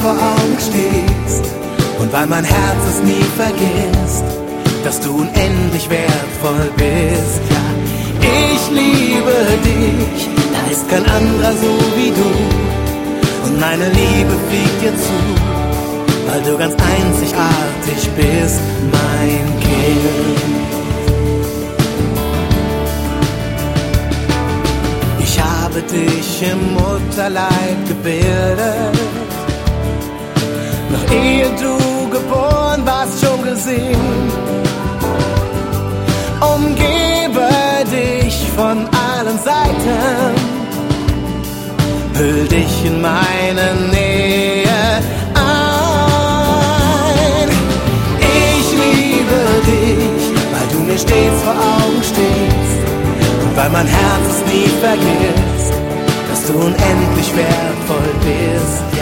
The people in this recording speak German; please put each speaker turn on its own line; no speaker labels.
vor Augen stehst und weil mein Herz es nie vergisst, dass du unendlich wertvoll bist. Ja, ich liebe dich, da ist kein anderer so wie du und meine Liebe fliegt dir zu, weil du ganz einzigartig bist, mein Kind. Ich habe dich im Mutterleib gebildet, noch ehe du geboren warst, schon gesehen. Umgebe dich von allen Seiten, hüll dich in meine Nähe ein. Ich liebe dich, weil du mir stets vor Augen stehst und weil mein Herz es nie vergisst, dass du unendlich wertvoll bist. Ja.